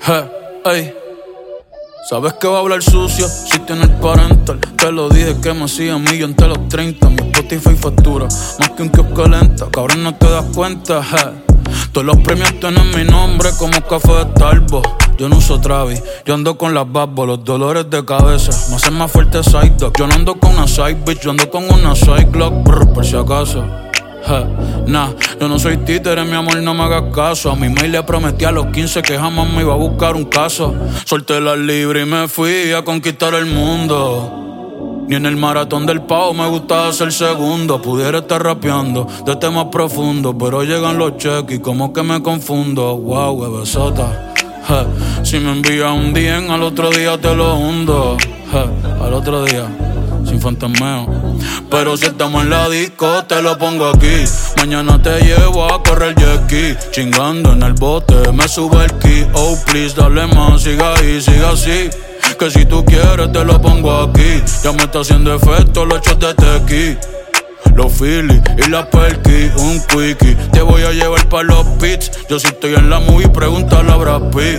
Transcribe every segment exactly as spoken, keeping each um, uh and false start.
Hey, hey. Sabes que va a hablar sucio si tienes parental. Te lo dije que me hacía millón entre los treinta. Mi Spotify factura más que un kiosco lenta. Cabrón, no te das cuenta, hey. Todos los premios tienen mi nombre como café de Starbucks. Yo no uso Travis, yo ando con las babos, los dolores de cabeza me hacen más fuerte side dog. Yo no ando con una side bitch, yo ando con una side glock, brr, por si acaso. Hey, nah, yo no soy títere, mi amor, no me hagas caso. A mi mail le prometí a los quince que jamás me iba a buscar un caso. Solté la libre y me fui a conquistar el mundo. Ni en el maratón del pavo me gustaba ser segundo. Pudiera estar rapeando de temas profundos, pero llegan los cheques y como que me confundo. Wow, bebesota. Hey, si me envías un D M al otro día te lo hundo. Hey, al otro día sin fantasmeo. Pero si estamos en la disco, te lo pongo aquí. Mañana te llevo a correr jet ski. Chingando en el bote, me sube el ki. Oh, please, dale más, siga ahí, siga así. Que si tú quieres, te lo pongo aquí. Ya me está haciendo efecto los shots de tequi. Los Phillies y la Perky, un quickie. Te voy a llevar pa' los pits. Yo si estoy en la movie, pregúntale a Brad Pitt.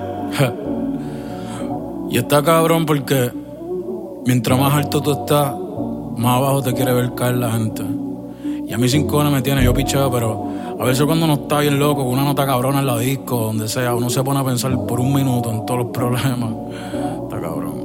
Y está cabrón porque mientras más alto tú estás, más abajo te quiere ver caer la gente. Y a mí sin cojones me tiene, yo picheo, pero a veces cuando uno está bien loco, con una nota cabrona en la disco, donde sea, uno se pone a pensar por un minuto en todos los problemas. Está cabrón.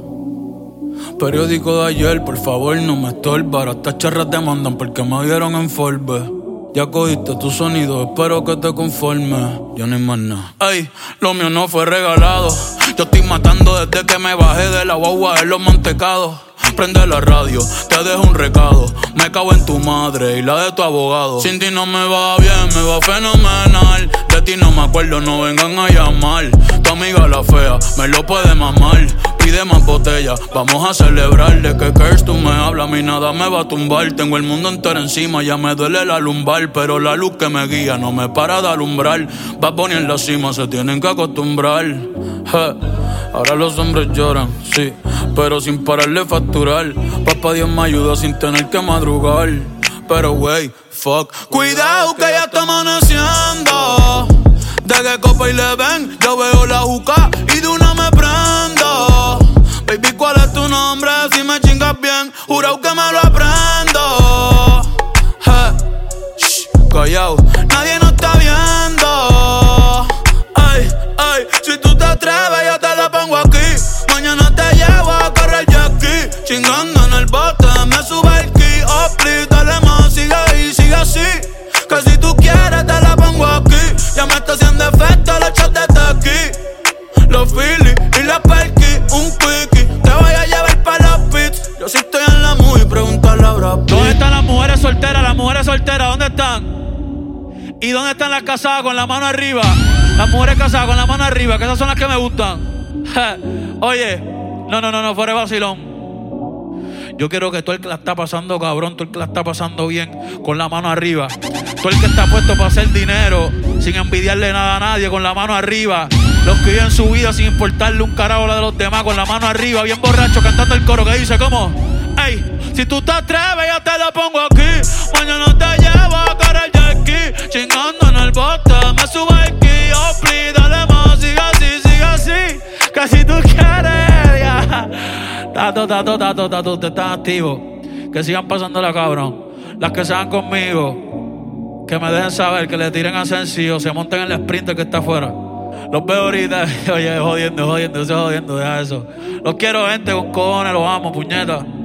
Periódico de ayer, por favor, no me estorba. Ahora estas charras te mandan porque me dieron en Forbes. Ya cogiste tu sonido, espero que te conformes. Yo no hay más nada. Ey, lo mío no fue regalado. Yo estoy matando desde que me bajé de la guagua de los mantecados. Prende la radio, te dejo un recado. Me cago en tu madre y la de tu abogado. Sin ti no me va bien, me va fenomenal. De ti no me acuerdo, no vengan a llamar. Tu amiga la fea, me lo puede mamar. Pide más botella, vamos a celebrar. De que curse tú me hablas, a mí nada me va a tumbar. Tengo el mundo entero encima, ya me duele la lumbar. Pero la luz que me guía no me para de alumbrar. Bad Bunny en la cima, se tienen que acostumbrar. Je, ahora los hombres lloran, sí, pero sin pararle facturar. Papá Dios me ayuda sin tener que madrugar. Pero wey, fuck, cuidado que ya está amaneciendo. De que copa y le ven, yo veo la juca y de una me prendo. Baby, ¿cuál es tu nombre? Si me chingas bien, jurado que me lo aprendo. Hey, shh, callao, nadie nos está viendo. Ay, ay, si tú te atreves yo te lo pongo aquí. Mañana te llevo a correr jet ski. Chingando en el bote, me sube el ki. Oh, please, dale más, sigue ahí, sigue así. Que si tú quieres te la pongo aquí. Ya me está haciendo efecto los shots de tequi. Los Phillies y la Perky, un quickie. Te voy a llevar pa' los pits. Yo si estoy en la movie, pregúntale a Brad Pitt. ¿Dónde están las mujeres solteras? Las mujeres solteras, ¿dónde están? ¿Y dónde están las casadas con la mano arriba? Las mujeres casadas con la mano arriba, que esas son las que me gustan. Oye, no, no, no, no, fuera de vacilón. Yo quiero que todo el que la está pasando cabrón, todo el que la está pasando bien, con la mano arriba. Todo el que está puesto para hacer dinero, sin envidiarle nada a nadie, con la mano arriba. Los que viven su vida sin importarle un carajo la de los demás, con la mano arriba, bien borracho, cantando el coro que dice, ¿cómo? Ey, si tú te atreves, yo te lo pongo aquí. Mañana te llevo a correr jet ski. Chingando en el bote, me sube el ki. Oh, please, dale más, sigue así, sigue así. Que si tú quieres, ya. Tato, tato, tato, tato, ustedes están activos. Que sigan pasándola, cabrón. Las que sean conmigo, que me dejen saber, que le tiren a sencillo, se monten en el sprinter que está afuera. Los veo ahorita, oye, jodiendo, jodiendo, estoy jodiendo, deja eso. Los quiero, gente, con cojones, los amo, puñeta.